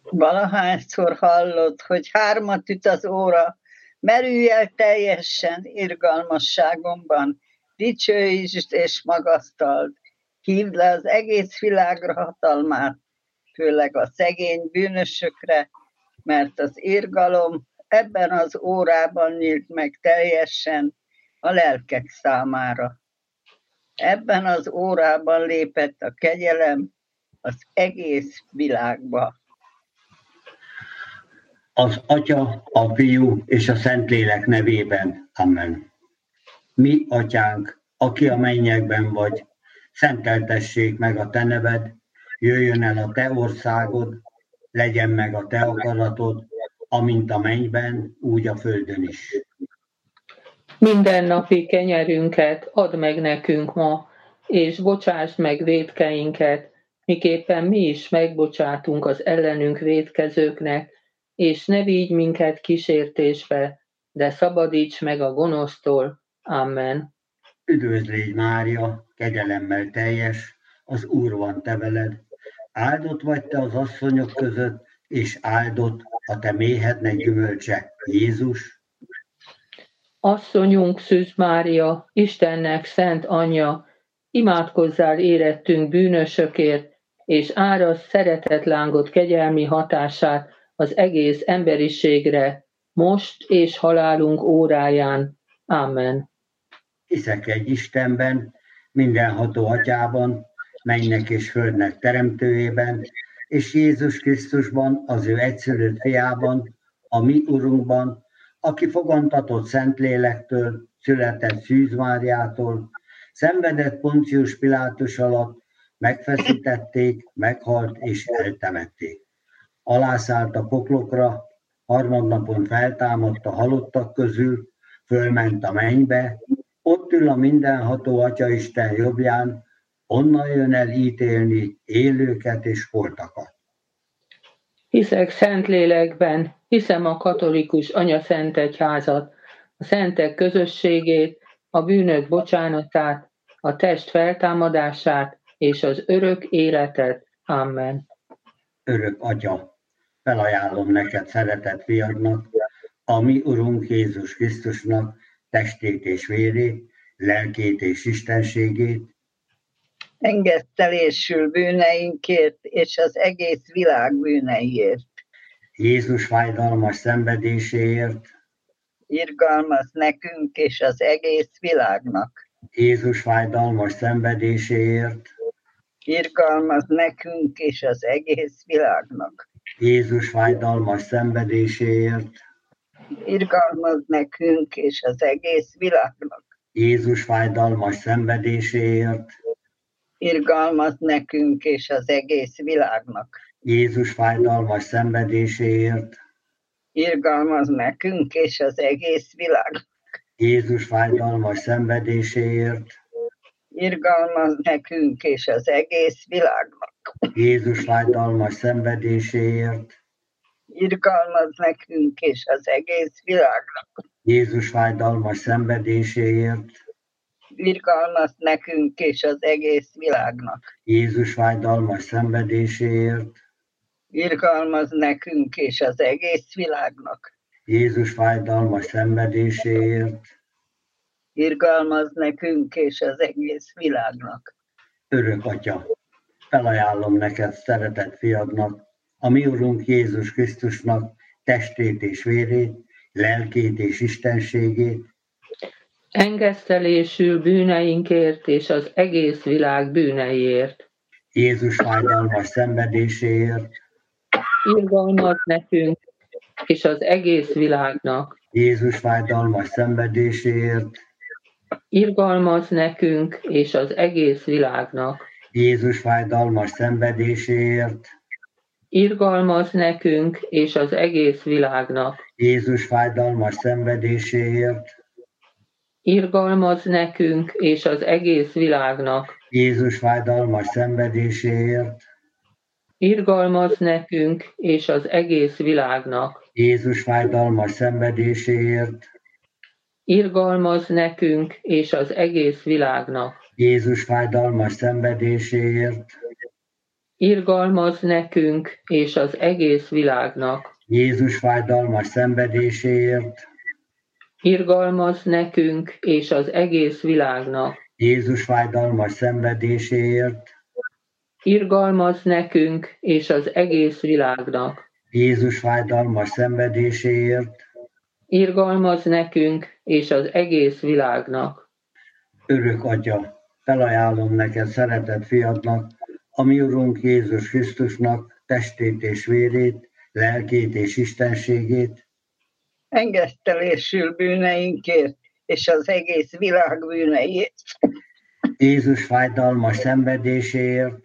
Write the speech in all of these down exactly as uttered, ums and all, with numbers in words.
Valahányszor hallod, hogy hármat üt az óra, merülj el teljesen irgalmasságomban, dicsőítsd és magasztald, hívd le az egész világra hatalmát, főleg a szegény bűnösökre, mert az irgalom ebben az órában nyílt meg teljesen a lelkek számára. Ebben az órában lépett a kegyelem az egész világba. Az Atya, a Fiú és a Szentlélek nevében. Amen. Mi, Atyánk, aki a mennyekben vagy, szenteltessék meg a te neved, jöjjön el a te országod, legyen meg a te akaratod, amint a mennyben, úgy a földön is. Mindennapi kenyerünket add meg nekünk ma, és bocsásd meg vétkeinket, miképpen mi is megbocsátunk az ellenünk vétkezőknek, és ne vigy minket kísértésbe, de szabadíts meg a gonosztól. Amen. Üdvözl légy, Mária, kegyelemmel teljes, az Úr van te veled. Áldott vagy te az asszonyok között, és áldott a te méhednek gyümölcse, Jézus. Asszonyunk Szűz Mária, Istennek szent anyja, imádkozzál érettünk bűnösökért, és árasz szeretetlángot kegyelmi hatását az egész emberiségre, most és halálunk óráján. Amen. Hiszek egy Istenben, mindenható Atyában, mennynek és földnek teremtőjében, és Jézus Krisztusban, az ő egyszülött fiában, a mi Urunkban, aki fogantatott Szentlélektől, született Szűz Máriától, szenvedett Poncius Pilátus alatt, megfeszítették, meghalt és eltemették. Alászállt a poklokra, harmadnapon feltámadt a halottak közül, fölment a mennybe, ott ül a mindenható Atyaisten jobbján, onnan jön el ítélni élőket és holtakat. Hiszek Szentlélekben, hiszem a katolikus anyaszentegyházat, a szentek közösségét, a bűnök bocsánatát, a test feltámadását és az örök életet. Amen. Örök Atya, felajánlom neked szeretett fiadnak, a mi Urunk Jézus Krisztusnak testét és vérét, lelkét és istenségét, engesztelésül bűneinkért és az egész világ bűneiért. Jézus fájdalmas szenvedéséért, irgalmaz nekünk és az egész világnak. Jézus fájdalmas szenvedéséért, irgalmaz nekünk és az egész világnak. Jézus fájdalmas szenvedéséért, irgalmaz nekünk és az egész világnak. Jézus fájdalmas szenvedéséért, irgalmaz nekünk és az egész világnak. Jézus fájdalmas szenvedéséért, irgalmaz nekünk és az egész világnak. Jézus fájdalmas szenvedéséért, irgalmaz nekünk és az egész világnak. Jézus fájdalmas szenvedéséért, irgalmaz nekünk és az egész világnak. Jézus fájdalmas szenvedéséért, irgalmaz nekünk és az egész világnak. Jézus fájdalmas szenvedéséért, irgalmaz nekünk és az egész világnak. Jézus fájdalmas szenvedéséért, irgalmaz nekünk és az egész világnak. Örök Atya, felajánlom neked szeretett fiadnak, a mi Urunk Jézus Krisztusnak testét és vérét, lelkét és istenségét, engesztelésül bűneinkért és az egész világ bűneiért. Jézus fájdalmas szenvedéséért, irgalmaz nekünk és az egész világnak. Jézus fájdalmas szenvedéséért, irgalmaz nekünk és az egész világnak. Jézus fájdalmas szenvedéséért, irgalmaz nekünk és az egész világnak. Jézus fájdalmas szenvedéséért, irgalmaz nekünk és az egész világnak. Jézus fájdalmas szenvedéséért, irgalmaz nekünk és az egész világnak. Jézus fájdalmas szenvedéséért, irgalmaz nekünk és az egész világnak. Jézus fájdalmas szenvedéséért, irgalmaz nekünk és az egész világnak. Jézus fájdalmas szenvedéséért, Irgalmaz nekünk és az egész világnak. Jézus fájdalmas szenvedéséért, Irgalmaz nekünk és az egész világnak. Jézus fájdalmas szenvedéséért, Irgalmaz nekünk és az egész világnak. örök Atya, felajánlom neked szeretett fiadnak, a mi Urunk Jézus Krisztusnak testét és vérét, lelkét és istenségét, engesztelésül bűneinkért, és az egész világ bűneiért. Jézus fájdalmas szenvedéséért,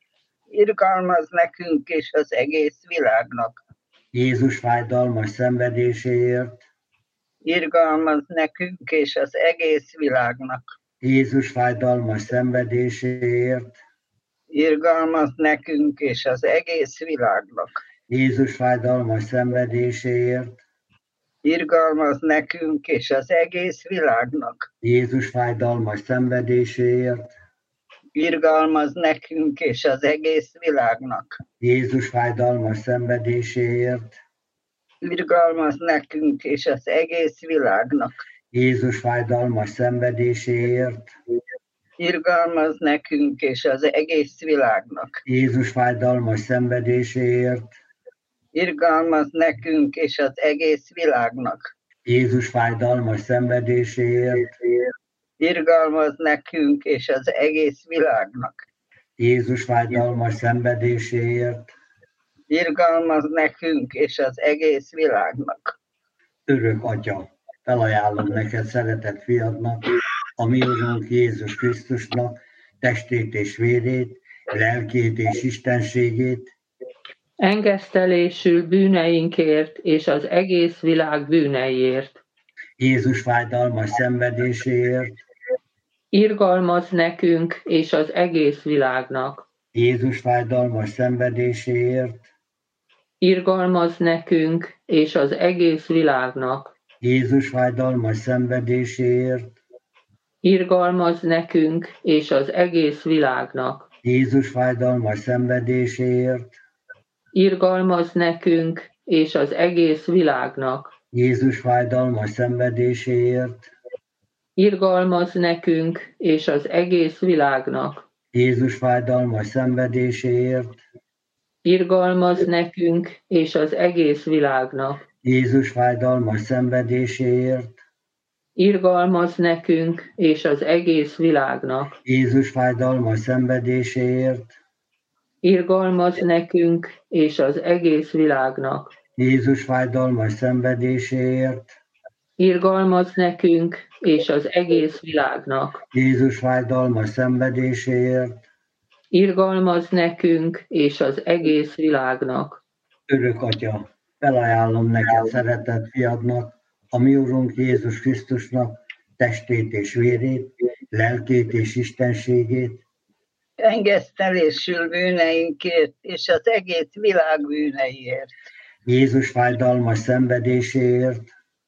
Irgalmaz nekünk és az egész világnak. Jézus fájdalmas szenvedéséért, Irgalmaz nekünk és az egész világnak. Jézus fájdalmas szenvedéséért, Irgalmaz nekünk és az egész világnak. Jézus fájdalmas szenvedéséért, Irgalmaz nekünk és az egész világnak. Jézus fájdalmas szenvedéséért, Irgalmaz nekünk és az egész világnak. Jézus fájdalmas szenvedéséért, Irgalmaz nekünk és az egész világnak. Jézus fájdalmas szenvedéséért, Irgalmaz nekünk és az egész világnak. Jézus fájdalmas szenvedéséért, Irgalmaz nekünk és az egész világnak. Jézus fájdalmas szenvedéséért, Irgalmaz nekünk és az egész világnak. Jézus fájdalmas szenvedéséért, Irgalmaz nekünk és az egész világnak. örök Atya, felajánlom neked szeretett fiadnak, a mi Urunk Jézus Krisztusnak testét és vérét, lelkét és istenségét, Engesztelésül bűneinkért és az egész világ bűneiért. Jézus fájdalmas szenvedéséért, Irgalmaz nekünk és az egész világnak. Jézus fájdalmas szenvedéséért, Irgalmaz nekünk és az egész világnak. Jézus fájdalmas szenvedéséért, Irgalmaz nekünk és az egész világnak. Jézus fájdalmas szenvedéséért, Irgalmaz nekünk és az egész világnak. Jézus fájdalmas szenvedéséért, Irgalmaz nekünk és az egész világnak. Jézus fájdalmas szenvedéséért, Irgalmaz nekünk és az egész világnak. Jézus fájdalmas szenvedéséért, Irgalmaz nekünk és az egész világnak. Jézus fájdalmas szenvedéséért, Irgalmaz nekünk és az egész világnak. Jézus fájdalmas szenvedéséért, Irgalmaz nekünk és az egész világnak. Jézus fájdalmas szenvedéséért, Irgalmaz nekünk és az egész világnak. örök Atya, felajánlom neked szeretett fiadnak, a mi Urunk Jézus Krisztusnak testét és vérét, lelkét és istenségét, Engesztelésül bűneinkért és az egész világ bűneiért. Jézus fájdalmas szenvedéséért,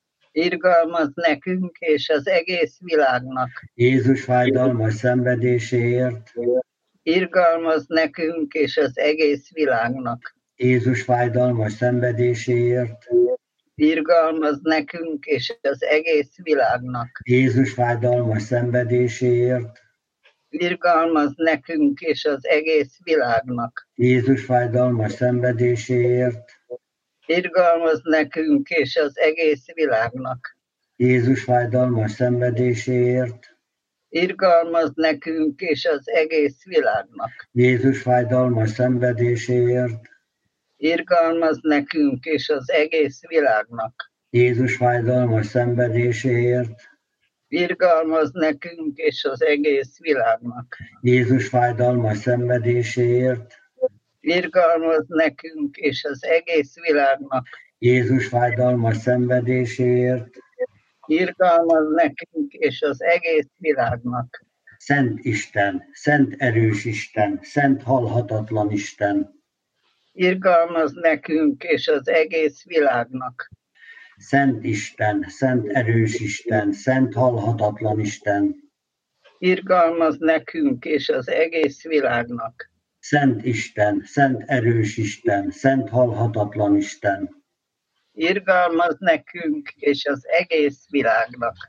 Irgalmaz nekünk és az egész világnak. Jézus fájdalmas szenvedéséért, Irgalmaz nekünk és az egész világnak. Jézus fájdalmas szenvedéséért, Irgalmaz nekünk és az egész világnak. Jézus fájdalmas szenvedéséért, Irgalmaz nekünk és az egész világnak. Jézus fájdalmas szenvedéséért, Irgalmaz nekünk és az egész világnak. Jézus fájdalmas szenvedéséért, Irgalmaz nekünk és az egész világnak. Jézus fájdalmas szenvedéséért, Irgalmaz nekünk és az egész világnak. Jézus fájdalmas szenvedéséért, Irgalmaz nekünk és az egész világnak. Jézus fájdalmas szenvedéséért, Irgalmaz nekünk és az egész világnak. Jézus fájdalmas szenvedéséért, Irgalmaz nekünk és az egész világnak. Szent Isten, Szent erős Isten, Szent halhatatlan Isten, Irgalmaz nekünk és az egész világnak. Szent Isten, Szent erős Isten, Szent halhatatlan Isten, Irgalmaz nekünk és az egész világnak. Szent Isten, szent erős Isten, szent halhatatlan Isten, irgalmaz nekünk és az egész világnak.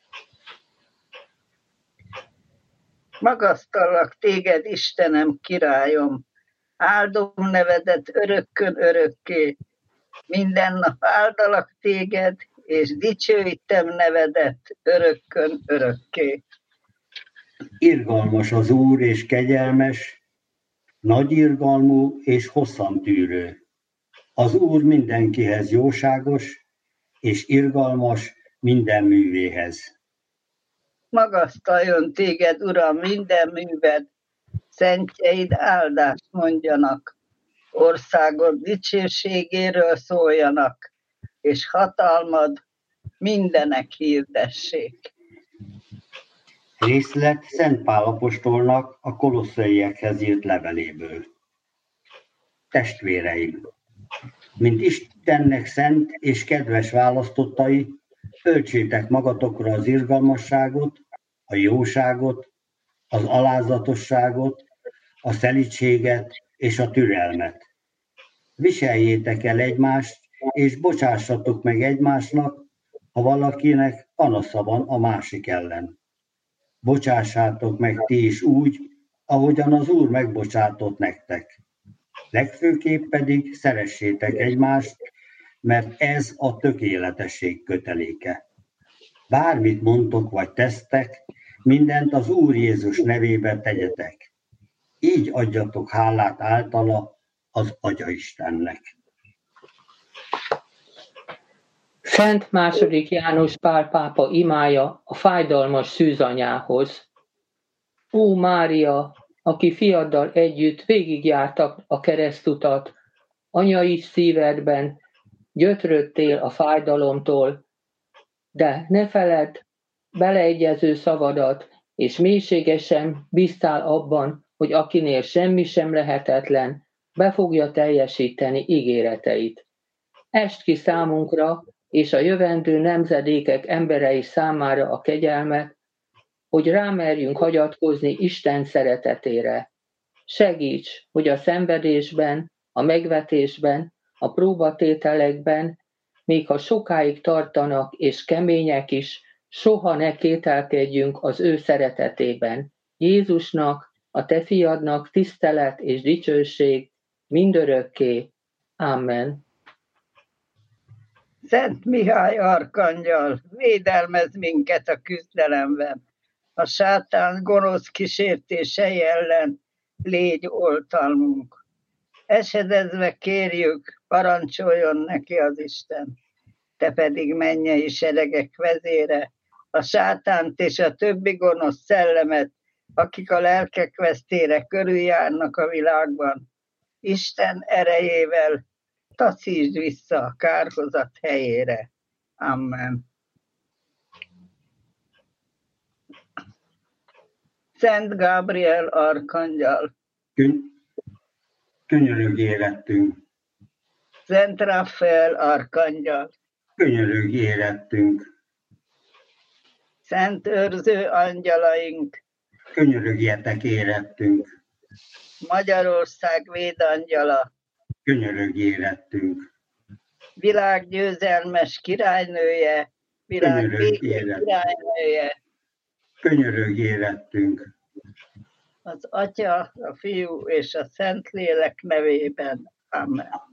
Magasztallak téged, Istenem, királyom, áldom nevedet örökkön örökké, minden nap áldalak téged, és dicsőítem nevedet örökkön örökké. Irgalmas az Úr és kegyelmes, nagy irgalmú és hosszantűrő. Az Úr mindenkihez jóságos, és irgalmas minden művéhez. Magasztaljon téged, Uram, minden műved, szentjeid áldást mondjanak, országod dicsőségéről szóljanak, és hatalmad mindenek hirdessék. Részlet Szent Pál apostolnak a kolosszaiekhez írt leveléből. Testvéreim! Mint Istennek szent és kedves választottai, öltsétek magatokra az irgalmasságot, a jóságot, az alázatosságot, a szelídséget és a türelmet. Viseljétek el egymást, és bocsássatok meg egymásnak, ha valakinek panasza van a másik ellen. Bocsássátok meg ti is úgy, ahogyan az Úr megbocsátott nektek. Legfőképp pedig szeressétek egymást, mert ez a tökéletesség köteléke. Bármit mondtok vagy tesztek, mindent az Úr Jézus nevében tegyetek. Így adjatok hálát általa az Atya Istennek. Szent második János Pál pápa imája a fájdalmas szűzanyához. Ó Mária, aki fiaddal együtt végigjártak a keresztutat, anyai szívedben gyötröttél a fájdalomtól, de ne feledd beleegyező szavadat, és mélységesen bíztál abban, hogy akinél semmi sem lehetetlen, be fogja teljesíteni ígéreteit. Est ki számunkra és a jövendő nemzedékek emberei számára a kegyelmet, hogy rámerjünk hagyatkozni Isten szeretetére. Segíts, hogy a szenvedésben, a megvetésben, a próbatételekben, még ha sokáig tartanak és kemények is, soha ne kételkedjünk az ő szeretetében. Jézusnak, a te fiadnak tisztelet és dicsőség mindörökké. Amen. Szent Mihály arkangyal, védelmez minket a küzdelemben. A sátán gonosz kísértései ellen légy oltalmunk. Esedezve kérjük, parancsoljon neki az Isten. Te pedig mennyei seregek vezére, a sátánt és a többi gonosz szellemet, akik a lelkek vesztére körüljárnak a világban. Isten erejével taszítsd vissza a kárhozat helyére. Amen. Szent Gabriel arkangyal, könyörögj érettünk. Szent Rafael arkangyal, Könyörögj érettünk. Szent őrző angyalaink, Könyörögjetek érettünk. Magyarország védangyala, Könyörögj érettünk. világgyőzelmes királynője, világ Könyörögj békés érettünk. királynője, Könyörögj érettünk. az Atya, a Fiú és a Szentlélek nevében. Amen.